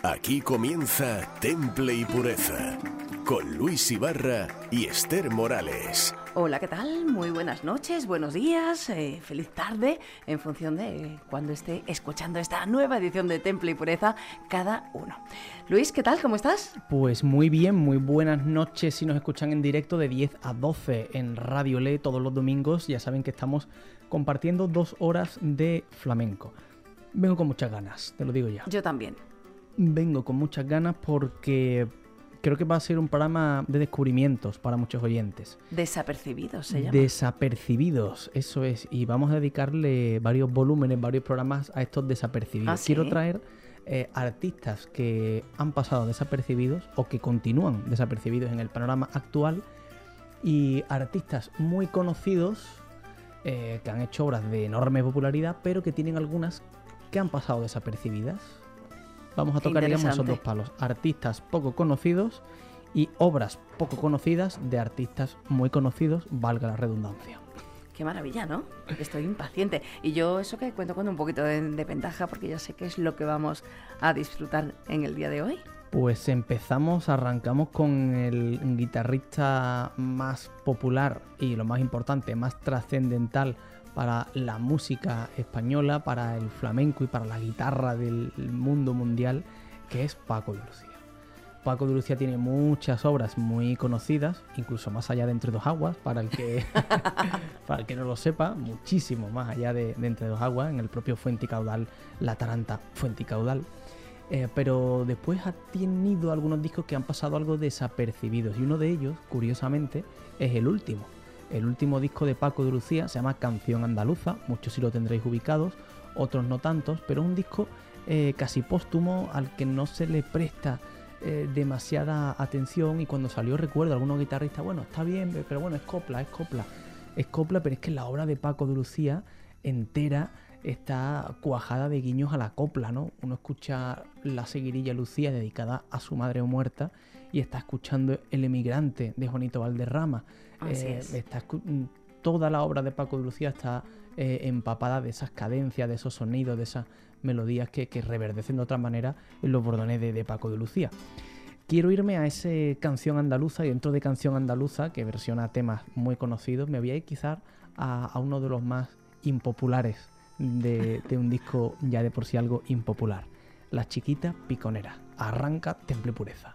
Aquí comienza Temple y Pureza, con Luis Ibarra y Esther Morales. Hola, ¿qué tal? Muy buenas noches, buenos días, feliz tarde, en función de cuando esté escuchando esta nueva edición de Temple y Pureza cada uno. Luis, ¿qué tal? ¿Cómo estás? Pues muy bien, muy buenas noches si nos escuchan en directo de 10 a 12 en Radio Le todos los domingos. Ya saben que estamos compartiendo 2 horas de flamenco. Vengo con muchas ganas, te lo digo ya. Yo también. Vengo con muchas ganas porque creo que va a ser un programa de descubrimientos para muchos oyentes. Desapercibidos se llama. Desapercibidos, eso es. Y vamos a dedicarle varios volúmenes, varios programas a estos desapercibidos. ¿Ah, sí? Quiero traer artistas que han pasado desapercibidos o que continúan desapercibidos en el panorama actual, y artistas muy conocidos que han hecho obras de enorme popularidad, pero que tienen algunas que han pasado desapercibidas. Vamos a tocar, digamos, esos dos palos: artistas poco conocidos y obras poco conocidas de artistas muy conocidos, valga la redundancia. Qué maravilla, ¿no? Estoy impaciente. Y yo eso que cuento con un poquito de ventaja, porque ya sé qué es lo que vamos a disfrutar en el día de hoy. Pues arrancamos con el guitarrista más popular y, lo más importante, más trascendental para la música española, para el flamenco y para la guitarra del mundo mundial, que es Paco de Lucía. Paco de Lucía tiene muchas obras muy conocidas, incluso más allá de Entre dos aguas, para el que no lo sepa, muchísimo más allá de Entre dos aguas, en el propio Fuenticaudal, La Taranta Fuenticaudal. Pero después ha tenido algunos discos que han pasado algo desapercibidos, y uno de ellos, curiosamente, es el último. El último disco de Paco de Lucía se llama Canción Andaluza. Muchos sí lo tendréis ubicados, otros no tantos, pero es un disco casi póstumo al que no se le presta demasiada atención. Y cuando salió, recuerdo algunos guitarristas: bueno, está bien, pero bueno, es copla, pero es que la obra de Paco de Lucía entera está cuajada de guiños a la copla, ¿no? Uno escucha La Seguirilla Lucía, dedicada a su madre muerta, y está escuchando El Emigrante, de Juanito Valderrama. Así es. Toda la obra de Paco de Lucía está empapada de esas cadencias, de esos sonidos, de esas melodías que reverdecen de otra manera en los bordones de Paco de Lucía. Quiero irme a ese Canción Andaluza, y dentro de Canción Andaluza, que versiona temas muy conocidos, me voy a ir quizás a uno de los más impopulares de un disco ya de por sí algo impopular: La Chiquita Piconera. Arranca Temple Pureza.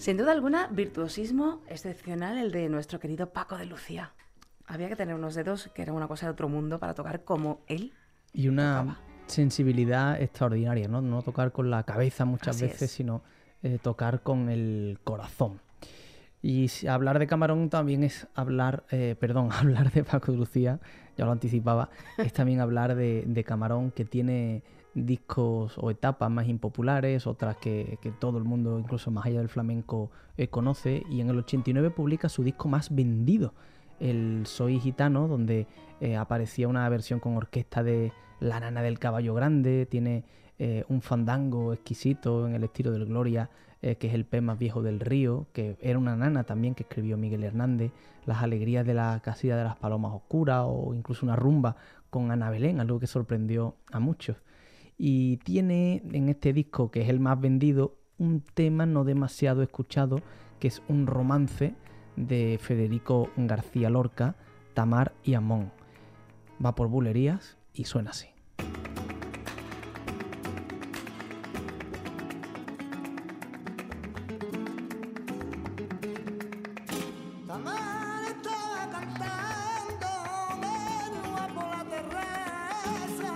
Sin duda alguna, virtuosismo excepcional el de nuestro querido Paco de Lucía. Había que tener unos dedos que era una cosa de otro mundo para tocar como él. Y una tocaba. sensibilidad extraordinaria, ¿no? No tocar con la cabeza muchas Así veces, es. sino tocar con el corazón. Y hablar de Camarón también es hablar, hablar de Paco de Lucía, ya lo anticipaba, es también hablar de Camarón, que tiene discos o etapas más impopulares, otras que todo el mundo, incluso más allá del flamenco, conoce, y en el 89 publica su disco más vendido, el Soy Gitano, donde aparecía una versión con orquesta de La Nana del Caballo Grande, tiene un fandango exquisito en el estilo del Gloria, que es el pez más viejo del río, que era una nana también que escribió Miguel Hernández, Las alegrías de la casilla de las palomas oscuras, o incluso una rumba con Ana Belén, algo que sorprendió a muchos. Y tiene en este disco, que es el más vendido, un tema no demasiado escuchado, que es un romance de Federico García Lorca, Tamar y Amón. Va por bulerías y suena así. Tamar estaba cantando menúa por la terraza,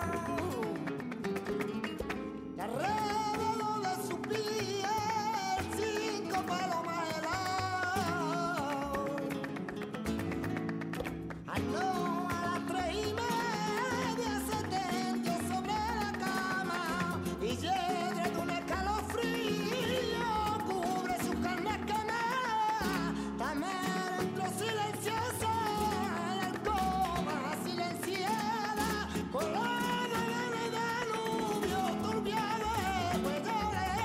y alrededor de su piel 5 palomas heladas. No, a las 3:30 se tendió sobre la cama y llena de un escalofrío cubre su carne quemada. Tamar entró silenciosa en la alcoba silenciada, colada en el Danubio, turbia de huella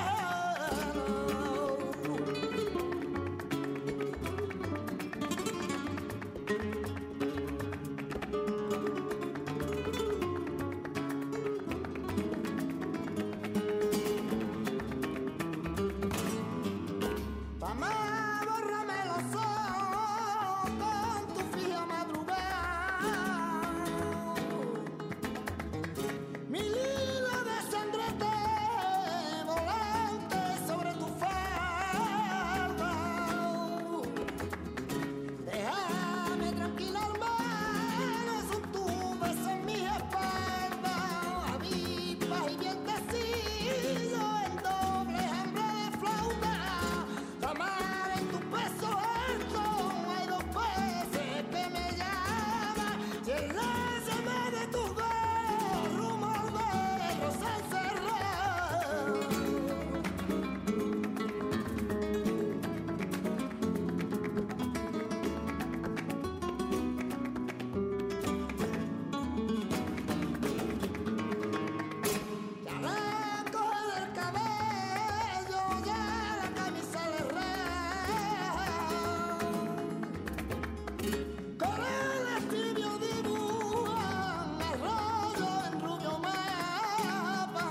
Tamar, bórrame los ojos con tu fría madrugada. Mi lila de sangrete volante sobre tu falda. Déjame tranquila, hermano, son tus besos en mi espalda. Avispas y vientecillo, el doble hambre de flauta. Tamar, en tu peso alto hay 2 peces que me llaman. Y el lásame de tus dedos, rumor de rosa encerrada. Ya la coge del cabello, ya la camisa le raja. Con el estribio dibujan arroyo en rubio mapa.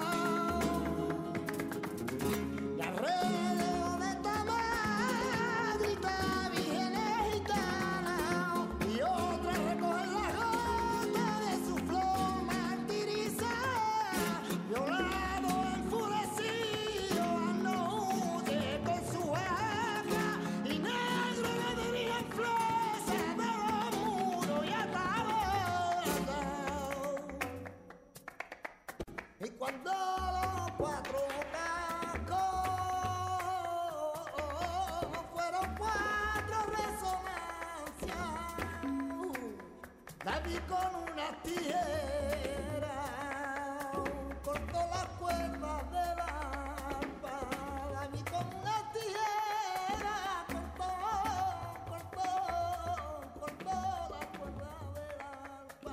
Y alrededor de Tamar grita vírgenes gitanas, y otras recogen la gota de su flor martirizada. Violado, enfurecido, no huye con su jefa, y negro le dirían flores de los muros y ataúdes. Y cuando los 4 tacos fueron 4 resonancias, la vi con una tijera, cortó las cuerdas de la arpa. La vi con una tijera, cortó las cuerdas de la arpa.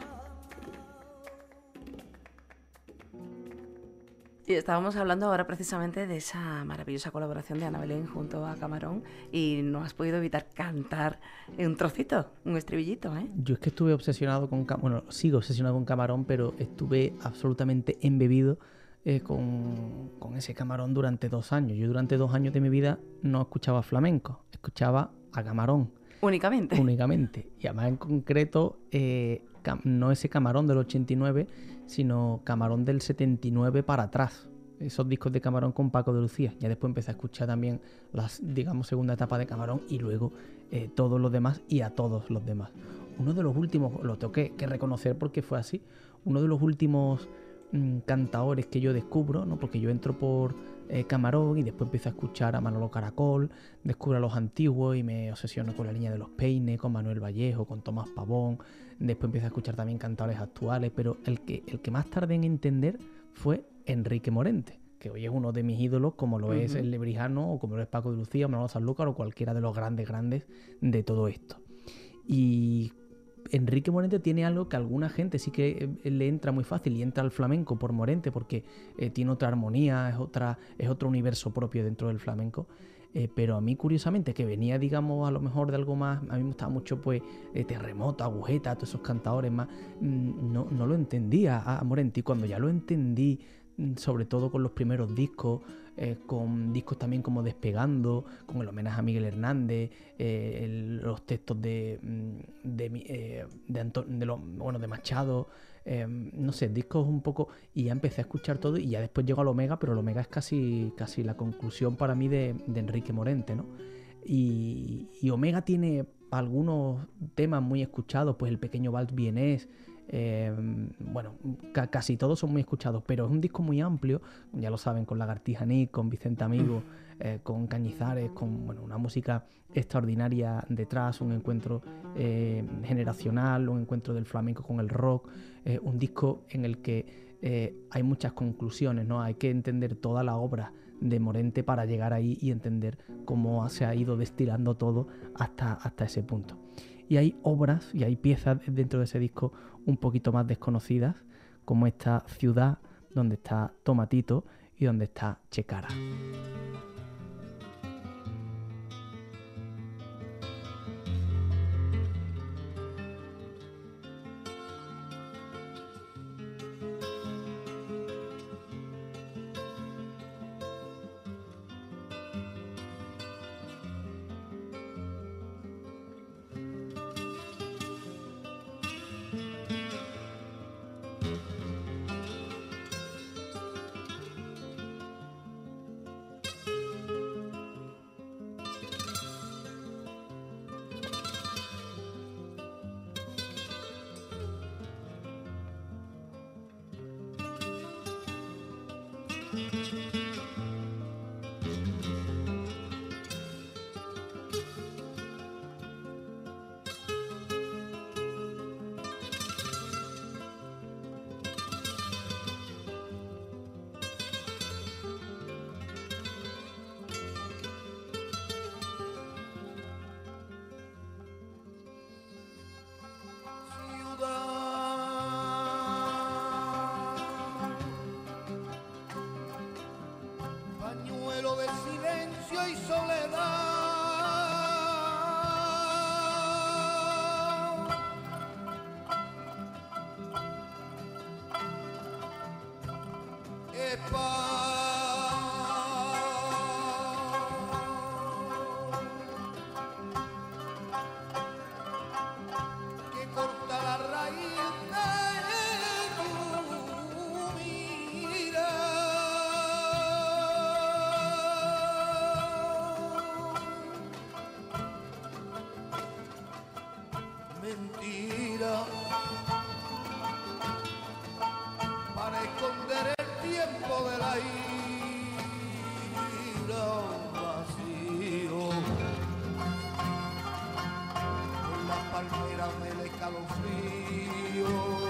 Y estábamos hablando ahora precisamente de esa maravillosa colaboración de Ana Belén junto a Camarón, y no has podido evitar cantar un trocito, un estribillito, ¿eh? Yo es que estuve obsesionado sigo obsesionado con Camarón, pero estuve absolutamente embebido con ese Camarón durante 2 años. Yo durante 2 años de mi vida no escuchaba flamenco, escuchaba a Camarón. Únicamente. Únicamente. Y además en concreto, no ese Camarón del 89, sino Camarón del 79 para atrás. esos discos de Camarón con Paco de Lucía. Ya después empecé a escuchar también las, digamos, segunda etapa de Camarón y luego todos los demás y a todos los demás. Uno de los últimos, lo tengo que reconocer porque fue así, uno de los últimos cantaores que yo descubro, ¿no? Porque yo entro por Camarón y después empiezo a escuchar a Manolo Caracol, descubro a los antiguos y me obsesiono con la línea de Los Peines, con Manuel Vallejo, con Tomás Pavón. Después empiezo a escuchar también cantadores actuales, pero el que más tardé en entender fue Enrique Morente, que hoy es uno de mis ídolos, como lo es el Lebrijano, o como lo es Paco de Lucía, o Manolo Sanlúcar, o cualquiera de los grandes de todo esto. Y Enrique Morente tiene algo que a alguna gente sí que le entra muy fácil, y entra al flamenco por Morente, porque tiene otra armonía, es otro universo propio dentro del flamenco. Pero a mí, curiosamente, que venía, digamos, a lo mejor de algo más, a mí me gustaba mucho, pues, Terremoto, Agujeta, todos esos cantadores más, no lo entendía a Morente, y cuando ya lo entendí, sobre todo con los primeros discos, con discos también como Despegando, con el homenaje a Miguel Hernández, los textos de Machado, no sé, discos un poco, y ya empecé a escuchar todo y ya después llego al Omega, pero el Omega es casi la conclusión para mí de Enrique Morente, ¿no? Y Omega tiene algunos temas muy escuchados, pues El Pequeño Vals vienés, casi todos son muy escuchados, pero es un disco muy amplio, ya lo saben, con Lagartija Nick, con Vicente Amigo, con Cañizares, con una música extraordinaria detrás, un encuentro generacional, un encuentro del flamenco con el rock, un disco en el que hay muchas conclusiones, ¿no? Hay que entender toda la obra de Morente para llegar ahí y entender cómo se ha ido destilando todo hasta ese punto. Y hay obras y hay piezas dentro de ese disco un poquito más desconocidas, como esta Ciudad, donde está Tomatito y donde está Checara. Pañuelo de silencio y soledad, que corta la raíz de tu mirada. Mentira para esconder el tiempo de la ira, un vacío con las palmeras del escalofrío.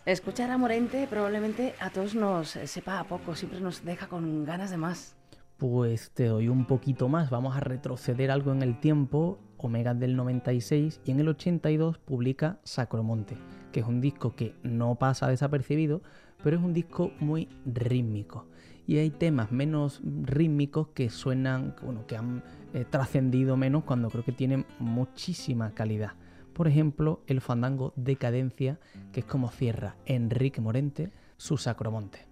Escuchar a Morente probablemente a todos nos sepa a poco, siempre nos deja con ganas de más. Pues te doy un poquito más, vamos a retroceder algo en el tiempo. Omega del 96 y en el 82 publica Sacromonte, que es un disco que no pasa desapercibido, pero es un disco muy rítmico. Y hay temas menos rítmicos que suenan, bueno, que han trascendido menos cuando creo que tienen muchísima calidad. Por ejemplo, el fandango Decadencia, que es como cierra Enrique Morente su Sacromonte.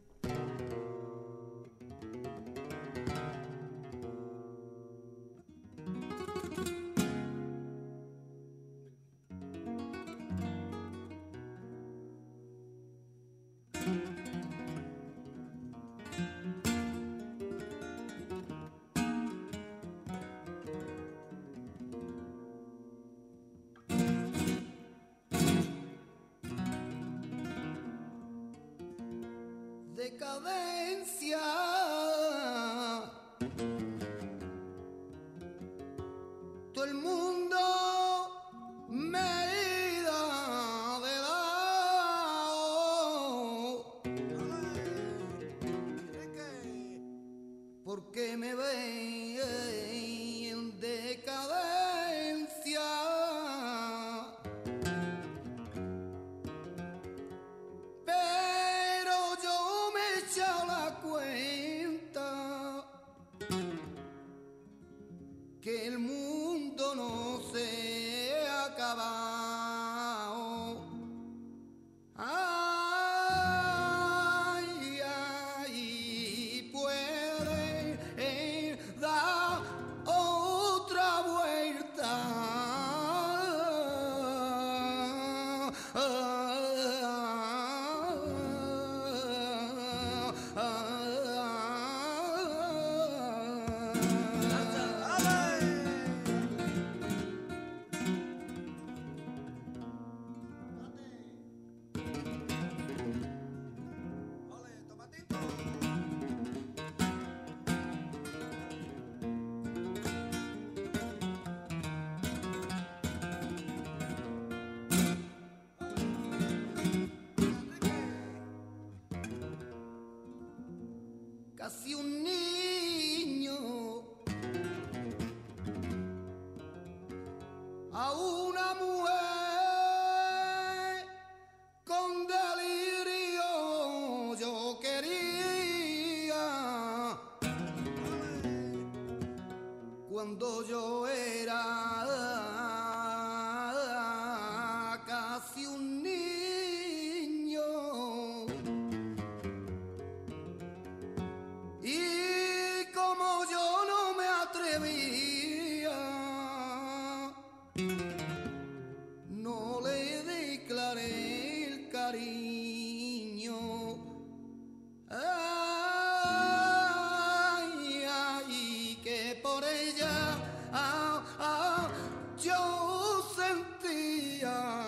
Decadencia, todo el mundo me da de lado, porque me ven en decadencia. Que el mundo no se ha acabado. Ay, ay, puede dar otra vuelta. Casi un niño a una mujer con delirio yo quería cuando yo era casi un niño. Y como yo no me atrevía, no le declaré el cariño. Ay, ay, que por ella yo sentía.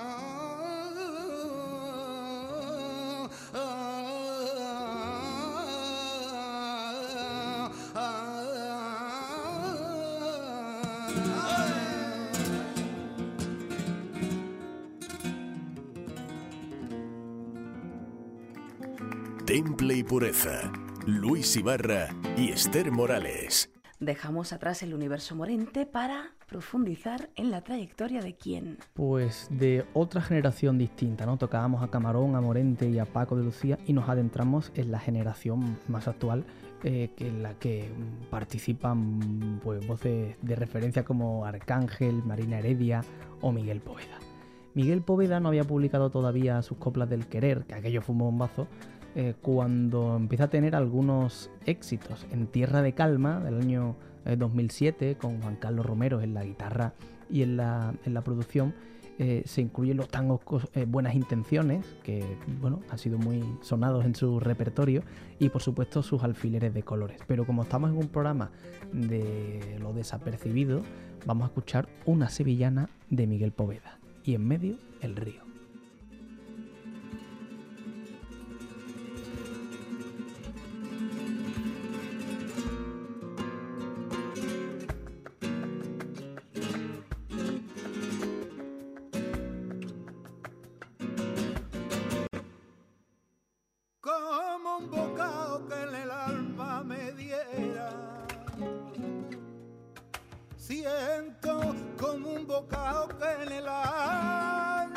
Temple y Pureza, Luis Ibarra y Esther Morales. Dejamos atrás el universo Morente para profundizar en la trayectoria de quién. Pues de otra generación distinta, ¿no? Tocábamos a Camarón, a Morente y a Paco de Lucía y nos adentramos en la generación más actual, que en la que participan pues voces de referencia como Arcángel, Marina Heredia o Miguel Poveda. Miguel Poveda no había publicado todavía sus coplas del querer, que aquello fue un bombazo, cuando empieza a tener algunos éxitos. En Tierra de Calma, del año 2007, con Juan Carlos Romero en la guitarra y en la producción, se incluyen los tangos Buenas Intenciones, que bueno, han sido muy sonados en su repertorio, y por supuesto sus Alfileres de Colores. Pero como estamos en un programa de lo desapercibido, vamos a escuchar una sevillana de Miguel Poveda, y en medio el río. un bocado que en el alma me diera. Siento como un bocado que en el alma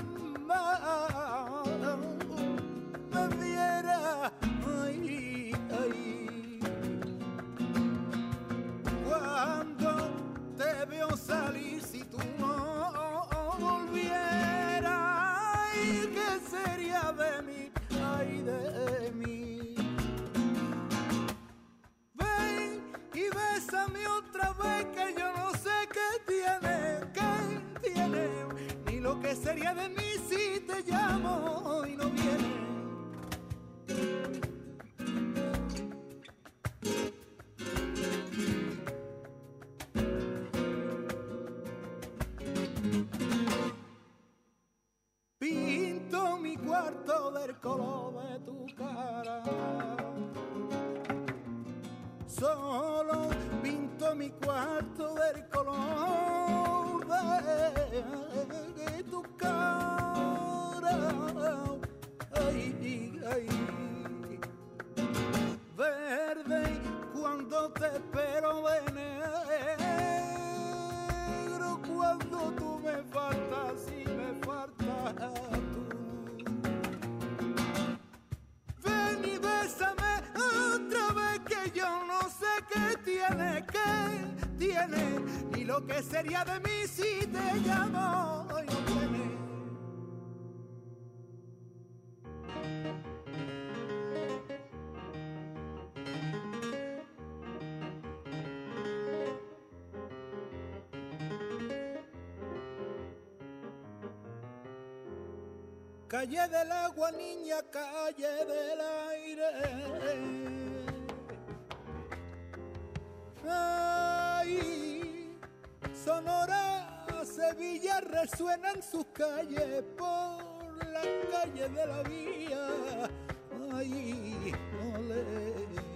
me diera. Ay, ay. Cuando te veo salir, si tú no volvieras, ay, ¿qué sería de mí? Ay, de mí. Ven y bésame otra vez, que yo no sé qué tiene, ni lo que sería de mí si te llamo y no vienes. Pinto mi cuarto del color de tu cara. Solo pinto mi cuarto del color de tu cara. Ay, ay. Verde cuando te espero de negro, cuando tú me faltas y me faltas tú. Ven y bésame otra vez, que yo no sé qué tiene, ni lo que sería de mí si te llamo y no vienes. Calle del agua, niña, calle del aire. Ay, Sonora, Sevilla resuenan sus calles por las calles de la vía. Ay, ole.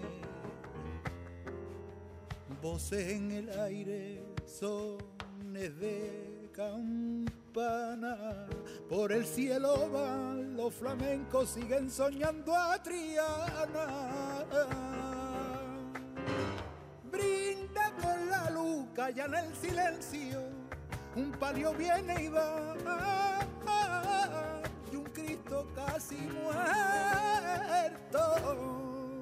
Voces en el aire, sones de campana. Por el cielo van los flamencos, siguen soñando a Triana. Brinda con la luz, calla en el silencio. Un palio viene y va, y un Cristo casi muerto.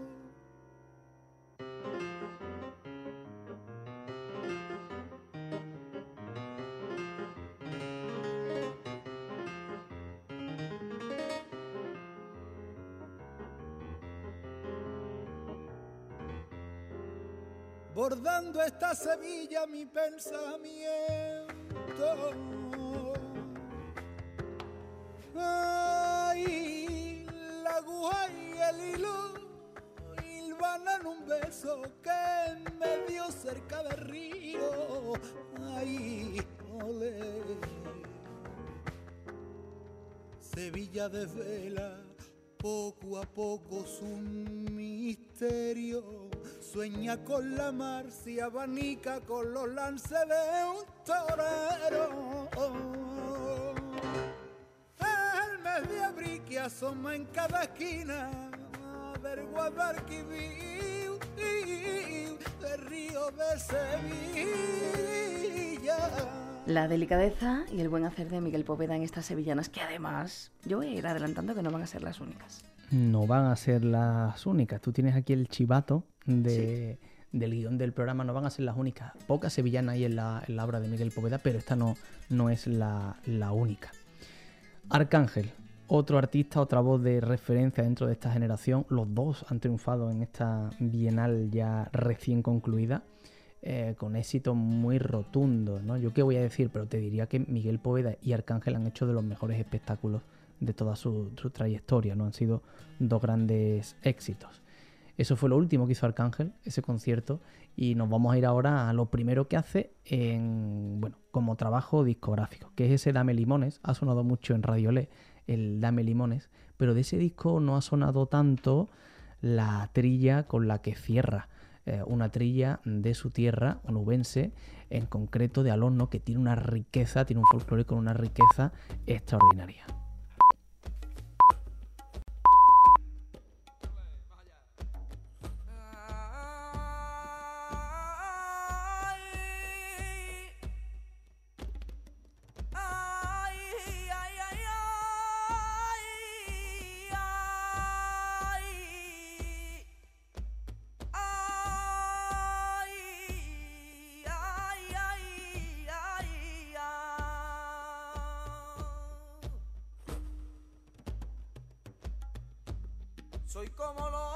Bordando esta Sevilla mi pensamiento. Ay, la aguja y el hilo hilvanan un beso que me dio cerca del río. Ay, ole. Sevilla desvela poco a poco su misterio. Sueña con la mar, se abanica con los lances de un torero. El mes de abril que asoma en cada esquina del Guadalquivir, del río de Sevilla. La delicadeza y el buen hacer de Miguel Poveda en estas sevillanas, que además yo voy a ir adelantando que no van a ser las únicas. No van a ser las únicas. Tú tienes aquí el chivato del guión del programa. No van a ser las únicas. Pocas sevillanas hay en la obra de Miguel Poveda, pero esta no es la única. Arcángel, otro artista, otra voz de referencia dentro de esta generación. Los dos han triunfado en esta bienal ya recién concluida, con éxito muy rotundo, ¿no? Yo qué voy a decir, pero te diría que Miguel Poveda y Arcángel han hecho de los mejores espectáculos de toda su trayectoria, ¿no? Han sido dos grandes éxitos. Eso fue lo último que hizo Arcángel, ese concierto, y nos vamos a ir ahora a lo primero que hace como trabajo discográfico, que es ese Dame Limones. Ha sonado mucho en Radio Le, el Dame Limones, pero de ese disco no ha sonado tanto la trilla con la que cierra, una trilla de su tierra, onubense, en concreto de Alonso, que tiene una riqueza, tiene un folclore con una riqueza extraordinaria. Soy como el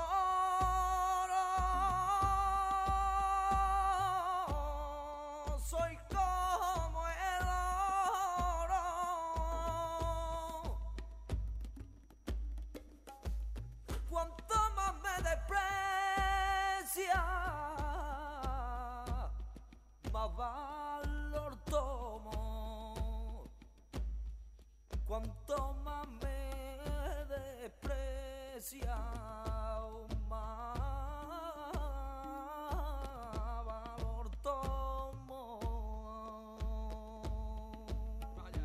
oro, soy como el oro. Cuanto más me desprecia, más valor tomo. Cuanto más me desprecia, más valor tomo. Vaya.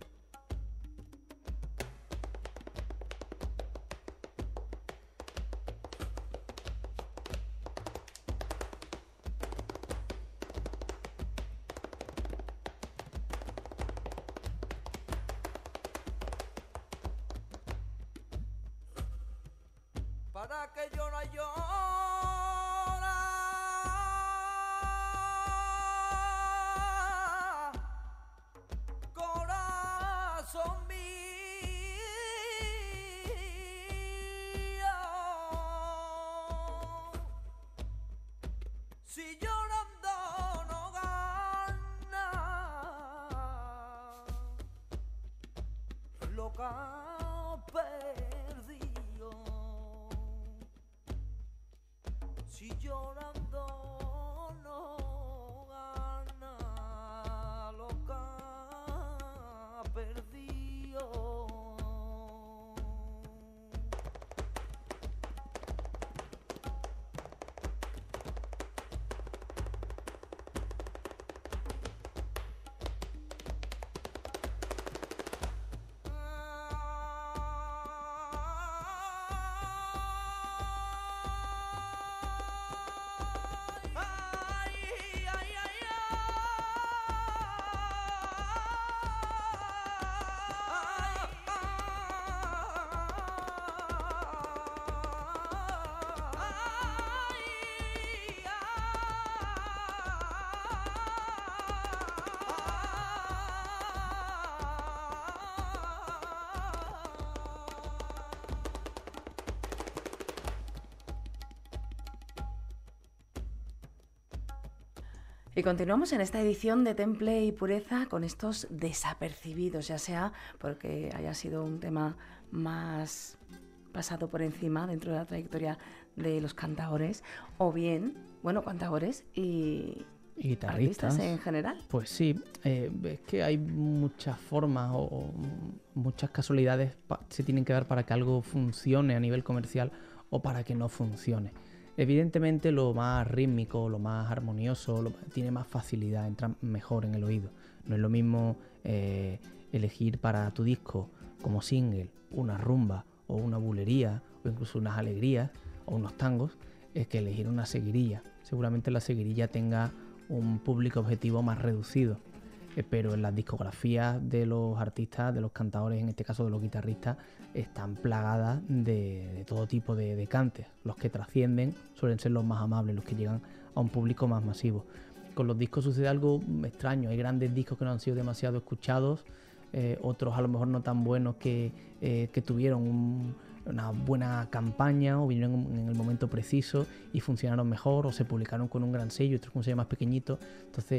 Para que llora, llora, corazón mío. Si llorando no gana lo que ha perdido. Si llorando no gana lo que ha perdido. Y continuamos en esta edición de Temple y Pureza con estos desapercibidos, ya sea porque haya sido un tema más pasado por encima dentro de la trayectoria de los cantaores, o bien, bueno, cantaores y guitarristas artistas en general. Pues sí, es que hay muchas formas o muchas casualidades se tienen que dar para que algo funcione a nivel comercial o para que no funcione. Evidentemente lo más rítmico, lo más armonioso, tiene más facilidad, entra mejor en el oído. No es lo mismo elegir para tu disco como single una rumba o una bulería o incluso unas alegrías o unos tangos, es que elegir una seguirilla. Seguramente la seguirilla tenga un público objetivo más reducido, pero en las discografías de los artistas, de los cantadores, en este caso de los guitarristas, están plagadas de todo tipo de cantes. Los que trascienden suelen ser los más amables, los que llegan a un público más masivo. Con los discos sucede algo extraño, hay grandes discos que no han sido demasiado escuchados, otros a lo mejor no tan buenos que tuvieron una buena campaña o vinieron en el momento preciso y funcionaron mejor, o se publicaron con un gran sello, otros con un sello más pequeñito. Entonces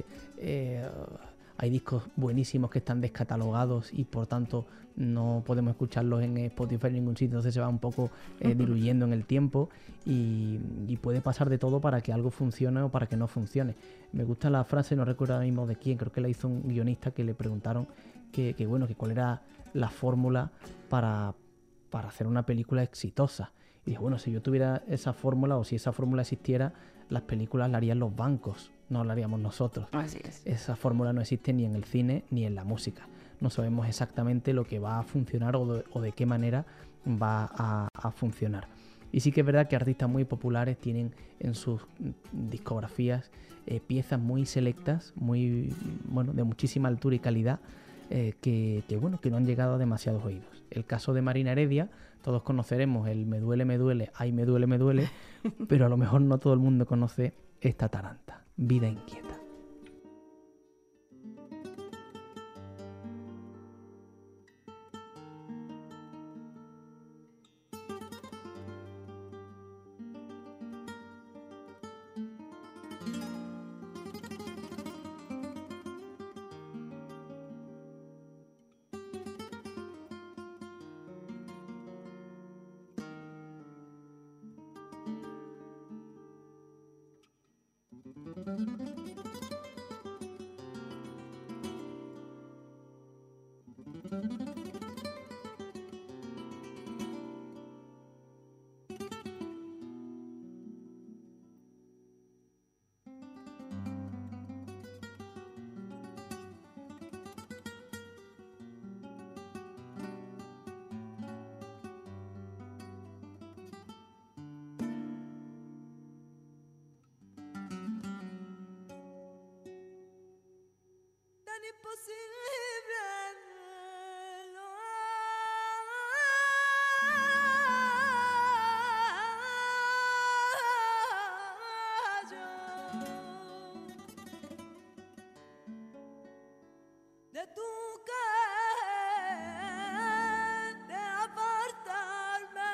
hay discos buenísimos que están descatalogados y por tanto no podemos escucharlos en Spotify en ningún sitio, entonces se va un poco diluyendo en el tiempo y puede pasar de todo para que algo funcione o para que no funcione. Me gusta la frase, no recuerdo ahora mismo de quién, creo que la hizo un guionista, que le preguntaron que cuál era la fórmula para hacer una película exitosa. Y dije, bueno, si yo tuviera esa fórmula, o si esa fórmula existiera, las películas las harían los bancos, no las haríamos nosotros. Así es. Esa fórmula no existe ni en el cine ni en la música. No sabemos exactamente lo que va a funcionar o de qué manera va a funcionar. Y sí que es verdad que artistas muy populares tienen en sus discografías piezas muy selectas, muy, bueno, de muchísima altura y calidad, que no han llegado a demasiados oídos. El caso de Marina Heredia, todos conoceremos el me duele, ay me duele, pero a lo mejor no todo el mundo conoce esta taranta, Vida Inquieta. Tan imposible lo hallo de tu querer de apartarme.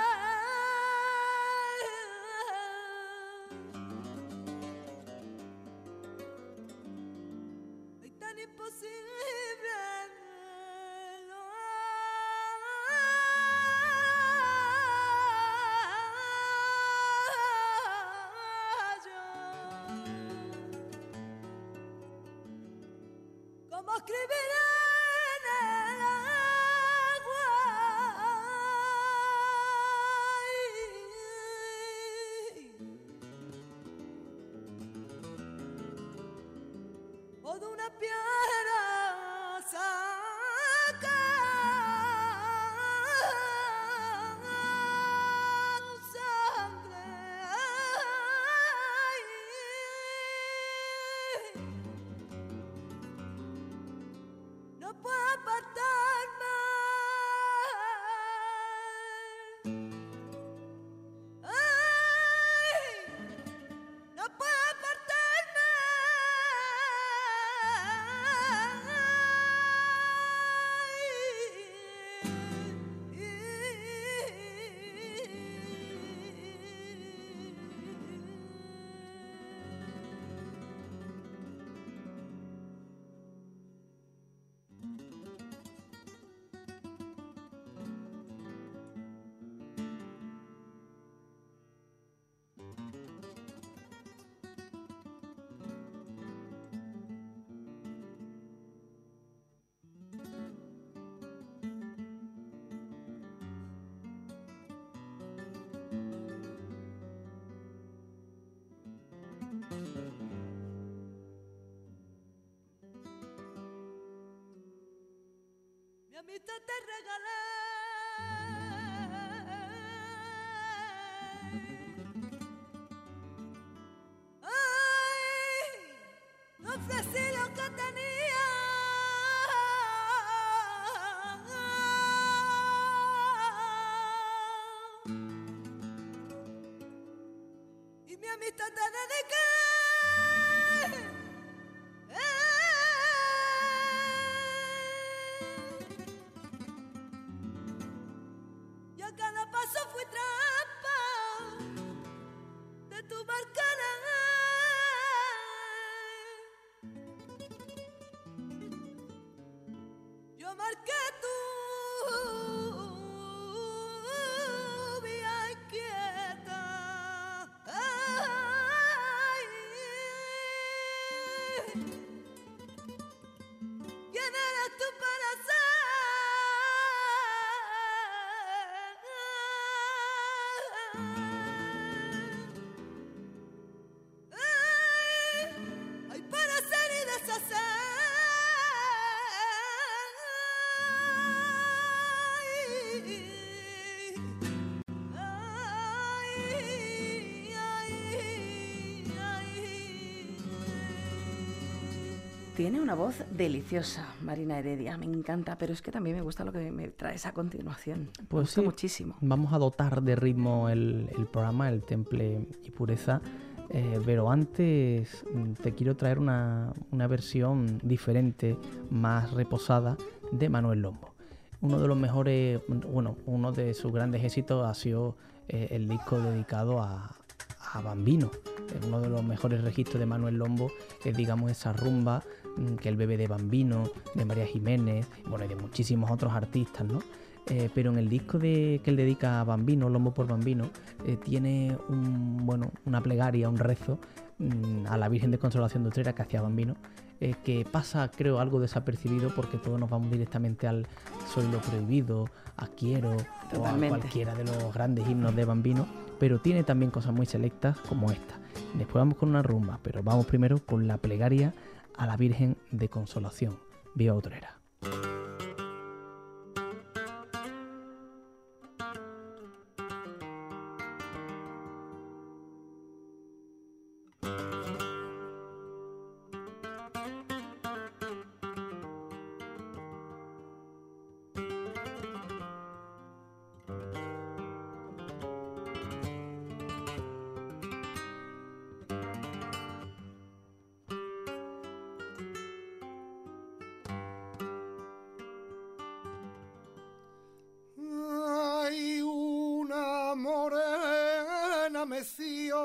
Ay, tan imposible lo hallo. Como escribir en el agua o de una piedra sacar sangre. No puedo apartarme. Ay, no puedo apartarme. Mi amistad te regalé. Ay, no ofrecí lo que tenía. Y mi amistad te dediqué. Y a cada paso fui trampa de tu barcana. Yo marqué tu vía inquieta. Ay, ¿quién eres tú para ay, para hacer y deshacer. Tiene una voz deliciosa, Marina Heredia, me encanta, pero es que también me gusta lo que me traes a continuación. Me Pues gusta sí, muchísimo. vamos a dotar de ritmo el programa, el Temple y Pureza, pero antes te quiero traer una versión diferente, más reposada, de Manuel Lombo. Uno de los mejores, bueno, uno de sus grandes éxitos ha sido el disco dedicado a Bambino. Uno de los mejores registros de Manuel Lombo es, digamos, esa rumba que él bebe de Bambino, de María Jiménez, bueno, y de muchísimos otros artistas, ¿no? Pero en el disco que él dedica a Bambino, Lombo por Bambino, tiene una plegaria, un rezo a la Virgen de Consolación de Utrera que hacía Bambino, que pasa, creo, algo desapercibido porque todos nos vamos directamente al Soy lo prohibido, a Quiero Totalmente. o a cualquiera de los grandes himnos de Bambino, pero tiene también cosas muy selectas como esta. Después vamos con una rumba, pero vamos primero con la plegaria a la Virgen de Consolación. Viva Utrera. Hay una morena meció,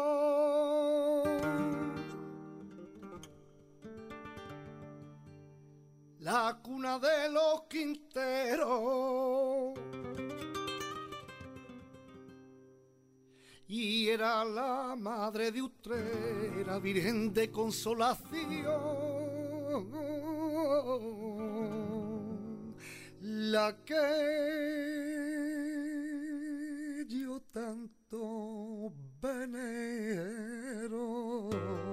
la cuna de los Quinteros, y era la madre de Utrera, Virgen de Consolación, la que yo tanto venero.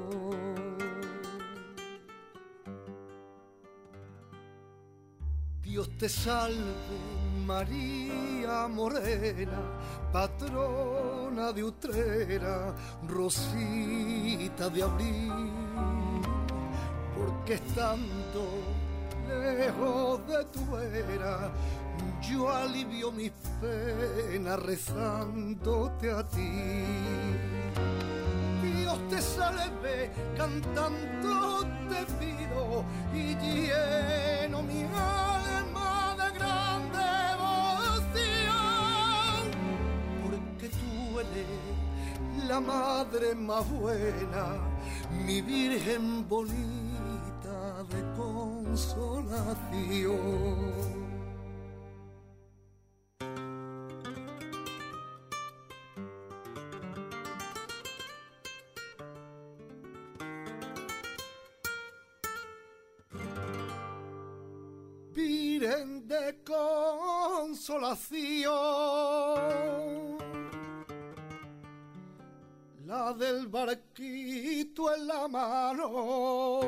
Dios te salve, María Morena, patrona de Utrera, Rosita de abril, porque estando lejos de tu vera, yo alivio mis penas rezándote a ti. Dios te salve, cantando te pido, y lleno mi alma de gran devoción, porque tú eres la madre más buena, mi Virgen bonita de consolación. Virgen de consolación, la del barquito en la mano,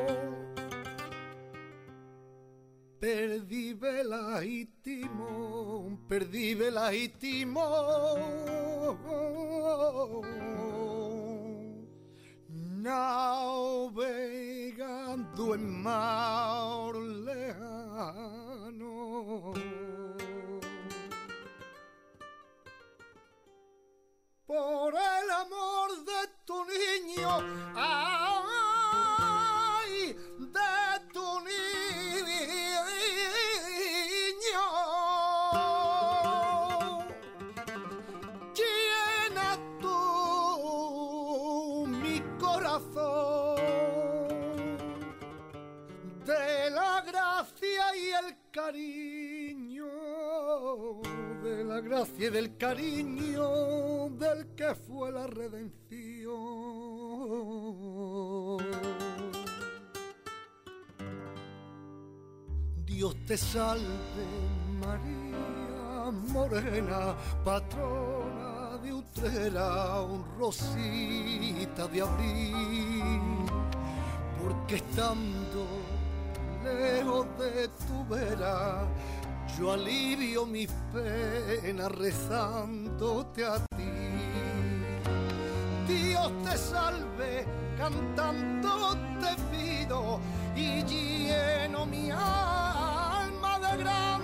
perdí vela y timón, perdí vela y timón, navegando en mar lejano, por el amor de tu niño, ay, de tu niño, llena tú mi corazón de la gracia y el cariño, de la gracia y del cariño del que fue la redención. Dios te salve, María Morena, patrona de Utrera, Rosita de abril, porque estando lejos de tu vera, yo alivio mis penas rezándote a ti. Dios te salve, cantando te pido, y lleno mi alma de gran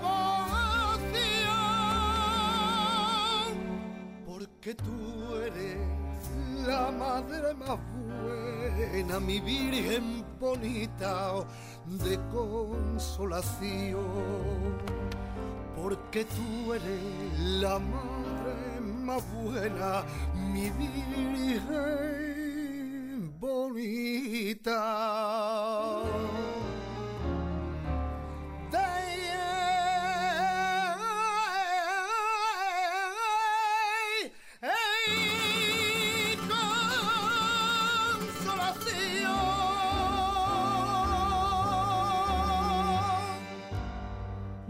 devoción, porque tú eres la madre más buena, mi Virgen bonita de consolación, porque tú eres la madre más buena, mi Virgen bonita. Consolación.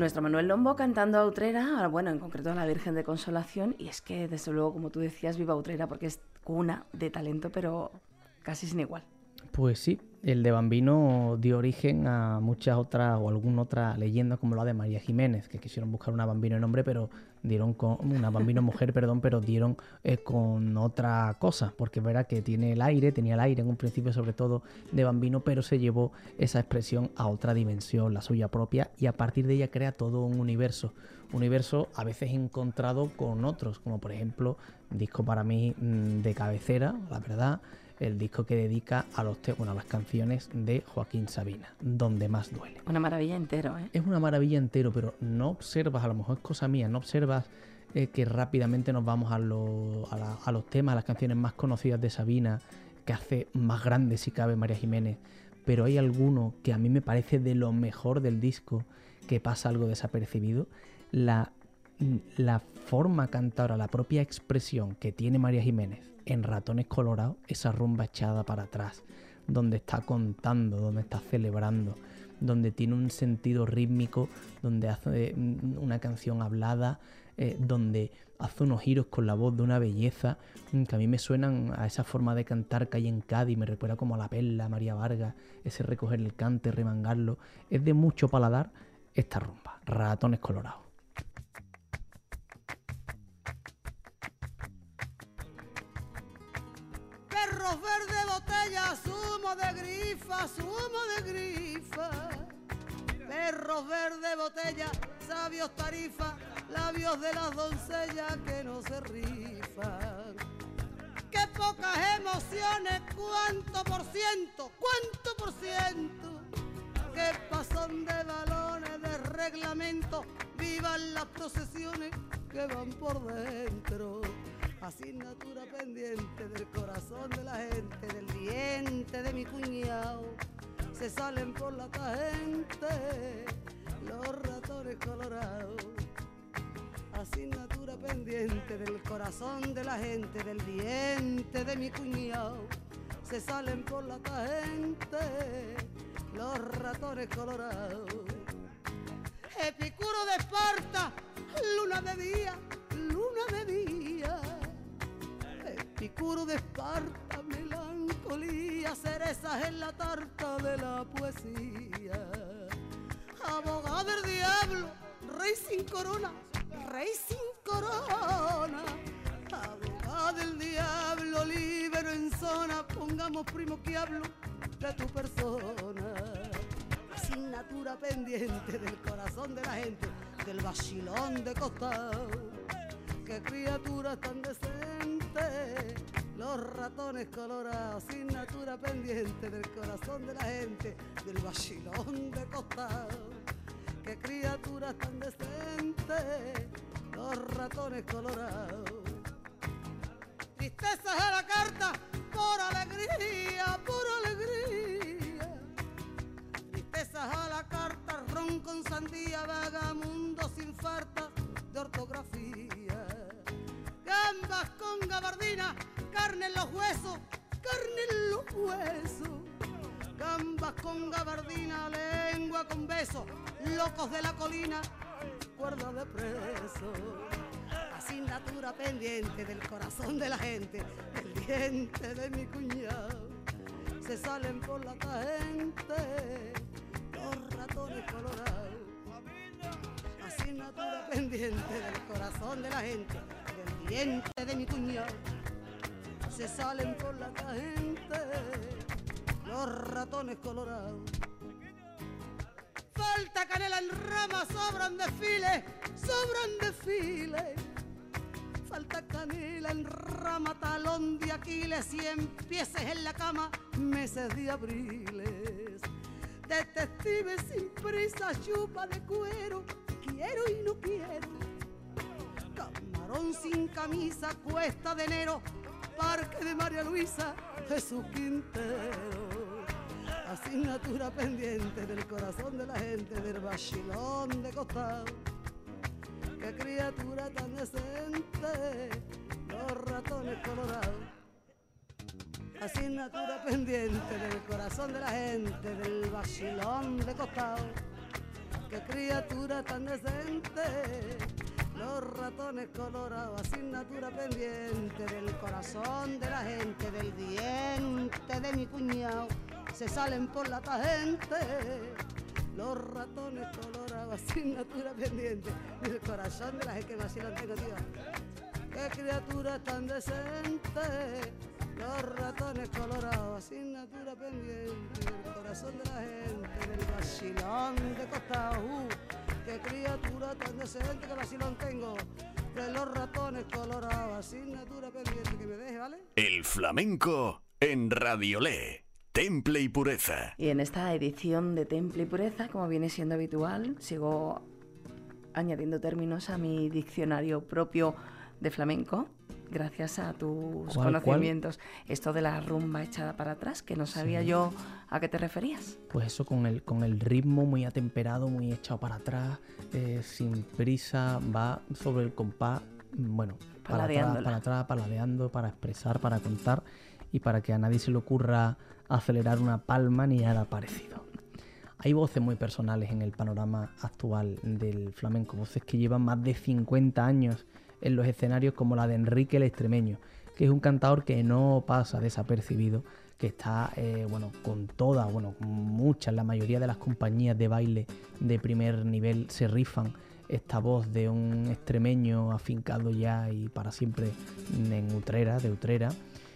nuestro Manuel Lombo cantando a Utrera, bueno, en concreto a la Virgen de Consolación, y es que, desde luego, como tú decías, viva Utrera, porque es cuna de talento, pero casi sin igual. Pues sí, el de Bambino dio origen a muchas otras o alguna otra leyenda, como la de María Jiménez, que quisieron buscar una Bambino en hombre, pero dieron con una Bambino mujer, perdón, pero dieron con otra cosa, porque es verdad que tenía el aire en un principio, sobre todo de Bambino, pero se llevó esa expresión a otra dimensión, la suya propia, y a partir de ella crea todo un universo a veces encontrado con otros, como por ejemplo, un disco para mí de cabecera, la verdad, el disco que dedica a las canciones de Joaquín Sabina, Donde más duele. Una maravilla entero, ¿eh? Es una maravilla entero, pero no observas, a lo mejor es cosa mía, no observas que rápidamente nos vamos a los temas, a las canciones más conocidas de Sabina, que hace más grande si cabe María Jiménez, pero hay alguno que a mí me parece de lo mejor del disco, que pasa algo desapercibido. La forma cantora, la propia expresión que tiene María Jiménez en Ratones Colorados, esa rumba echada para atrás, donde está contando, donde está celebrando, donde tiene un sentido rítmico, donde hace una canción hablada, donde hace unos giros con la voz de una belleza que a mí me suenan a esa forma de cantar que hay en Cádiz, me recuerda como a La Perla, a María Vargas, ese recoger el cante, remangarlo. Es de mucho paladar esta rumba, Ratones Colorados. Perros verde, botella, zumo de grifa. Perros verde, botella, sabios tarifa, labios de las doncellas que no se rifan. Qué pocas emociones, cuánto por ciento, qué pasón de balones de reglamento, vivan las procesiones que van por dentro. Asignatura pendiente del corazón de la gente, del diente de mi cuñado, se salen por la tangente los ratones colorados. Asignatura pendiente del corazón de la gente, del diente de mi cuñado, se salen por la tangente los ratones colorados. Epicuro de Esparta, luna de día, Epicuro de Esparta, melancolía, cerezas en la tarta de la poesía. Abogado del diablo, rey sin corona, abogado del diablo, libero en zona, pongamos primo que hablo de tu persona. Asignatura pendiente del corazón de la gente, del vacilón de costado. Qué criaturas tan decentes, los ratones colorados. Asignatura pendiente del corazón de la gente, del vacilón de costado. Qué criaturas tan decentes, los ratones colorados. Tristezas a la carta, por alegría, tristezas a la carta, ron con sandía, vagamundo sin farta de ortografía. Gambas con gabardina, carne en los huesos, gambas con gabardina, lengua con beso, locos de la colina, cuerda de preso. Asignatura pendiente del corazón de la gente, del diente de mi cuñado, se salen por la tangente los ratones colorados. Asignatura pendiente del corazón de la gente, del diente de mi cuñado, se salen por la tangente los ratones colorados. Falta canela en rama, sobran desfiles. Falta canela en rama, talón de Aquiles, 100 pieces en la cama, meses de abriles. Detectives sin prisa, chupa de cuero, quiero y no quiero. Camarón sin camisa, cuesta de enero, parque de María Luisa, Jesús Quintero. Asignatura pendiente del corazón de la gente, del vacilón de costado. Qué criatura tan decente, los ratones colorados. Asignatura pendiente del corazón de la gente, del vacilón de costado. qué criatura tan decente. Los ratones colorados, asignatura pendiente del corazón de la gente, del diente de mi cuñado, se salen por la tangente. Los ratones colorados, asignatura pendiente del corazón de la gente, que así lo tengo, tío. Qué criatura tan decente. Los ratones colorados, asignatura pendiente del corazón de la gente, del vacilón de costado. Qué criatura tan decente, que vacilón tengo. De los ratones colorados, asignatura pendiente, que me deje, ¿vale? El flamenco en Radiolé. Temple y Pureza. Y en esta edición de Temple y Pureza, como viene siendo habitual, sigo añadiendo términos a mi diccionario propio de flamenco, gracias a tus conocimientos. Esto de la rumba echada para atrás, que no sabía yo a qué te referías. Pues eso, con el ritmo muy atemperado, muy echado para atrás, sin prisa, va sobre el compás, bueno, para atrás, paladeando, para expresar, para contar y para que a nadie se le ocurra acelerar una palma ni nada parecido. Hay voces muy personales en el panorama actual del flamenco, voces que llevan más de 50 años en los escenarios, como la de Enrique el Extremeño, que es un cantador que no pasa desapercibido, que está con muchas, la mayoría de las compañías de baile de primer nivel se rifan esta voz de un extremeño afincado ya y para siempre en Utrera, de Utrera.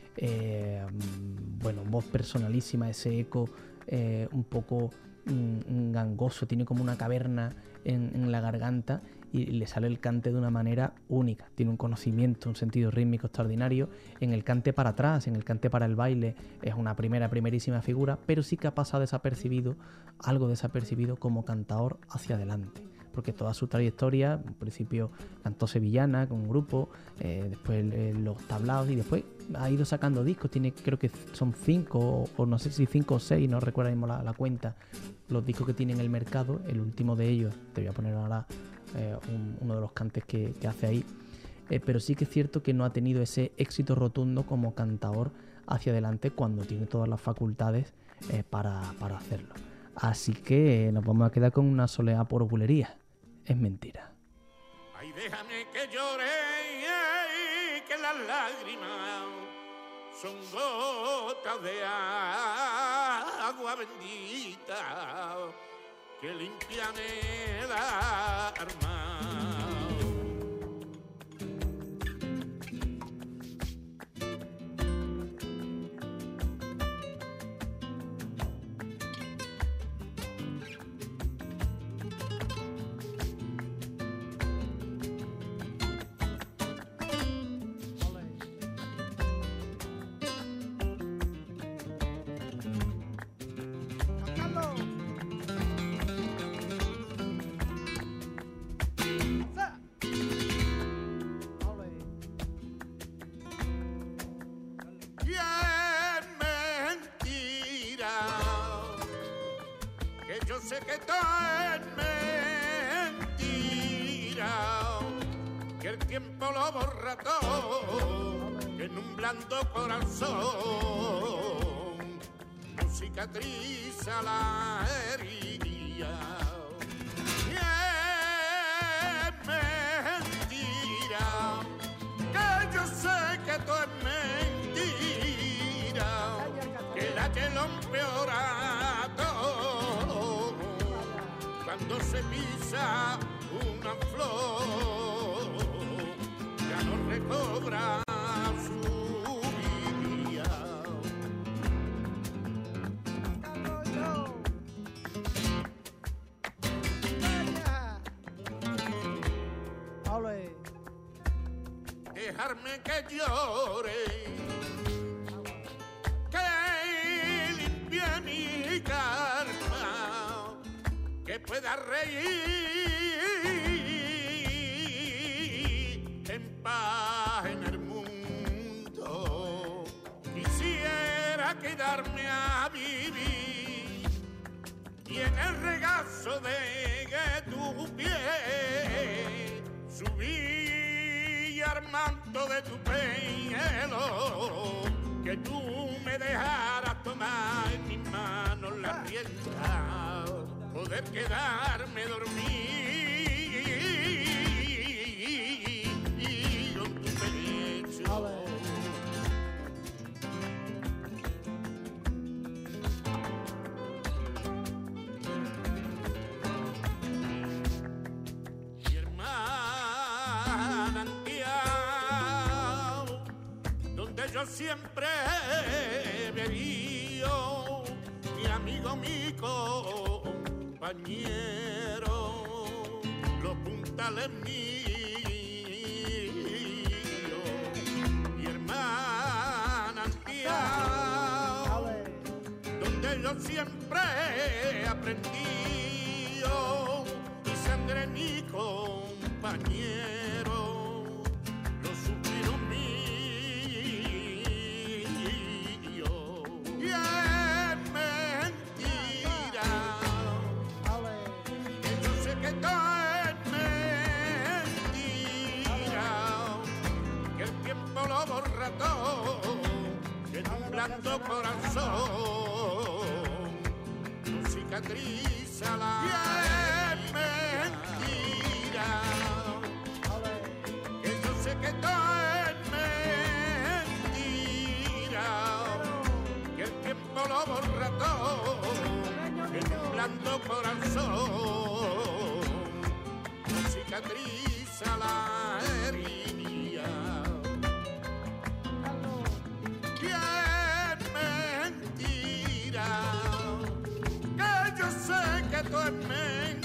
Voz personalísima, ese eco un poco gangoso, tiene como una caverna en la garganta y le sale el cante de una manera única. Tiene un conocimiento, un sentido rítmico extraordinario. En el cante para atrás, en el cante para el baile, es una primerísima figura, pero sí que ha pasado algo desapercibido como cantador hacia adelante. Porque toda su trayectoria, en principio cantó sevillana con un grupo, después los tablaos y después ha ido sacando discos. Tiene, creo que son 5 o no sé si 5 o 6, no recuerdo mismo la cuenta, los discos que tiene en el mercado. El último de ellos, te voy a poner ahora uno de los cantes que hace ahí, pero sí que es cierto que no ha tenido ese éxito rotundo como cantador hacia adelante cuando tiene todas las facultades para hacerlo. Así que nos vamos a quedar con una soleá por bulería. Es mentira. Ay, déjame que llore, que las lágrimas son gotas de agua bendita que limpian el alma. Sé que todo es mentira, que el tiempo lo borra todo, que en un blando corazón no cicatriza la herida. Y es mentira, que yo sé que todo es mentira, que la que lo empeora cuando se pisa una flor, ya no recobra su vida. Dejarme que llore, que limpie mi karma, que pueda reír en paz en el mundo. Quisiera quedarme a vivir y en el regazo de tu piel subir al manto de tu pelo, que tú me dejaras tomar en mis manos la rienda. poder quedarme dormido en tu pecho. Mi hermana Antiao, donde yo siempre bebío, mi amigo, mi compañero, los puntales míos, mi hermana Antiao, donde yo siempre aprendí, y Sandre, mi compañero, los suspiros míos. Y es mentira, que yo sé que todo es mentira, que el tiempo lo borra todo, que en un blando corazón no cicatriza la. Y es mentira, que yo sé que todo es mentira, que el tiempo lo borra todo, que en un blando corazón no cicatriza la herida. Y es mentira, que yo sé que todo es mentira.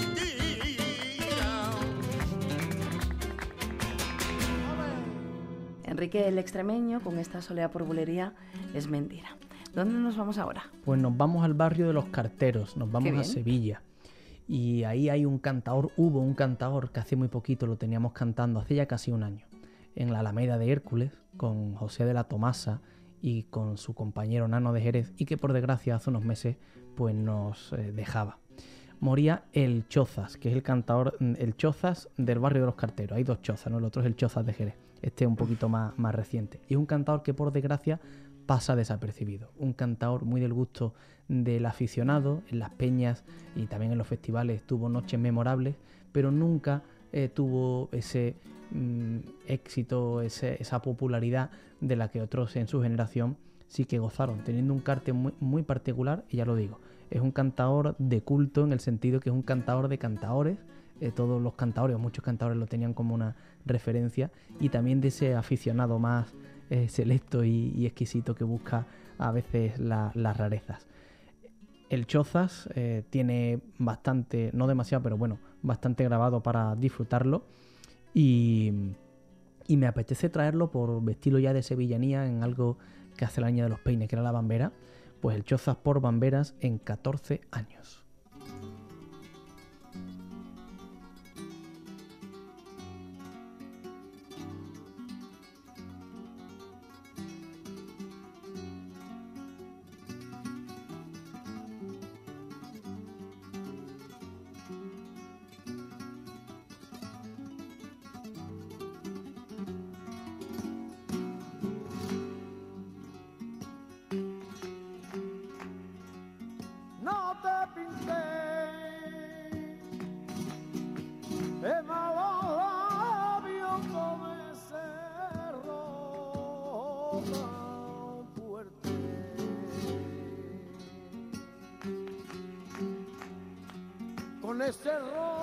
Enrique el Extremeño, con esta soleá por bulería, es mentira. ¿Dónde nos vamos ahora? Pues nos vamos al barrio de los Carteros, nos Qué vamos a bien. Sevilla. Y ahí hay hubo un cantador que hace muy poquito lo teníamos cantando, hace ya casi un año, en la Alameda de Hércules, con José de la Tomasa y con su compañero Nano de Jerez, y que por desgracia hace unos meses pues nos dejaba. Moría el Chozas, que es el cantador, el Chozas del barrio de los Carteros. Hay dos Chozas, ¿no? El otro es el Chozas de Jerez. Este es un poquito más reciente. Y es un cantador que por desgracia pasa desapercibido. Un cantador muy del gusto del aficionado, en las peñas y también en los festivales tuvo noches memorables, pero nunca tuvo ese éxito, esa popularidad de la que otros en su generación sí que gozaron, teniendo un carte muy particular. Y ya lo digo, es un cantador de culto en el sentido que es un cantador de cantadores. Todos los cantadores, o muchos cantadores, lo tenían como una referencia, y también de ese aficionado más selecto y exquisito que busca a veces las rarezas. El Chozas tiene bastante, no demasiado, pero bueno, bastante grabado para disfrutarlo, y me apetece traerlo por vestirlo ya de sevillanía en algo que hace la Niña de los Peines, que era la bambera. Pues el Chozas por bamberas en 14 años. No te pinté de malos labios con ese rojo tan fuerte, con ese rojo